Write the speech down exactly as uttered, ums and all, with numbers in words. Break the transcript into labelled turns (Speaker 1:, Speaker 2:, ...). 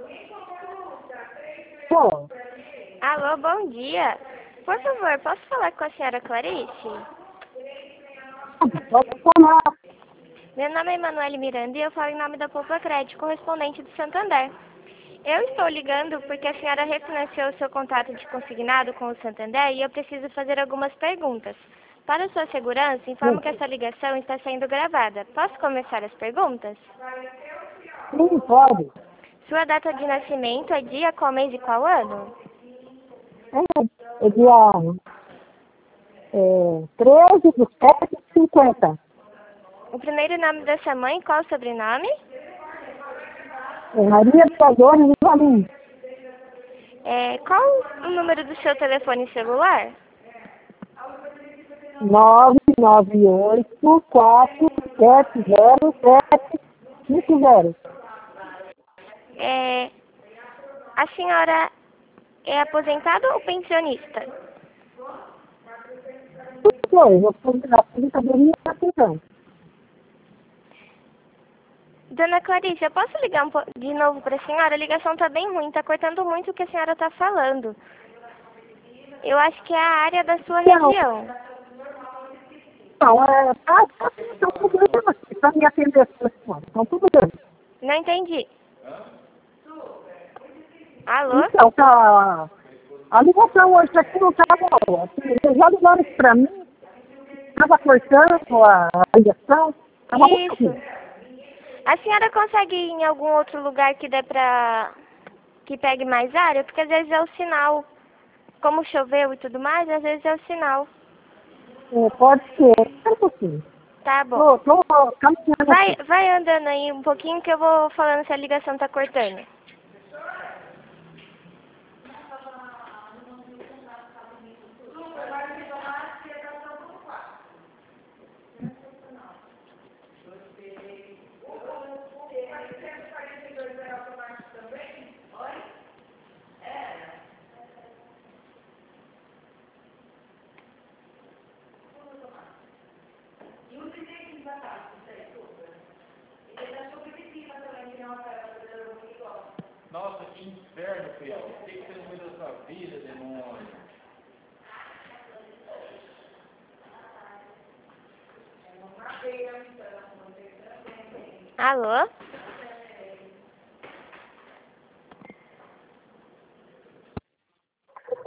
Speaker 1: Pô,
Speaker 2: Alô, bom dia. Por favor, posso falar com a senhora Clarice?
Speaker 1: pode falar.
Speaker 2: Meu nome é Emanuele Miranda e eu falo em nome da Poupa Crédito, correspondente do Santander. Eu estou ligando porque a senhora refinanciou o seu contrato de consignado com o Santander e eu preciso fazer algumas perguntas. Para sua segurança, informo que essa ligação está sendo gravada. Posso começar as perguntas?
Speaker 1: Sim, pode.
Speaker 2: Sua data de nascimento é dia, qual mês e qual ano?
Speaker 1: É, é dia é, treze de sete de cinquenta.
Speaker 2: O primeiro nome da sua mãe, qual o sobrenome?
Speaker 1: É Maria Teodoro Valim.
Speaker 2: É, qual o número do seu telefone celular?
Speaker 1: nove nove oito quatro sete zero sete cinco zero.
Speaker 2: É, a senhora é aposentada ou pensionista?
Speaker 1: Foi, eu fui na aposentadoria e atenção.
Speaker 2: Dona Clarice, eu posso ligar um po- de novo para a senhora? A ligação está bem ruim, está cortando muito o que a senhora está falando. Eu acho que é a área da sua
Speaker 1: Não,
Speaker 2: região.
Speaker 1: não, é, tá, tá, tá um problema aqui, para me atender esse telefone, tá um problema.
Speaker 2: Não entendi. Alô?
Speaker 1: Então, tá, a ligação hoje aqui não tá boa. Assim, vocês já ligaram isso para mim, estava cortando a, a ligação, estava muito
Speaker 2: Isso.
Speaker 1: ruim.
Speaker 2: A senhora consegue ir em algum outro lugar que dê pra... que pegue mais área? Porque às vezes é o sinal. Como choveu e tudo mais, às vezes é o sinal.
Speaker 1: É, pode ser, espera um pouquinho.
Speaker 2: Tá bom.
Speaker 1: Tô, tô caminhando
Speaker 2: Vai,
Speaker 1: aqui.
Speaker 2: vai andando aí um pouquinho que eu vou falando se a ligação tá cortando.
Speaker 3: Nossa, que inferno, fiel. O que que você não fez da sua vida, demônio?
Speaker 2: Alô?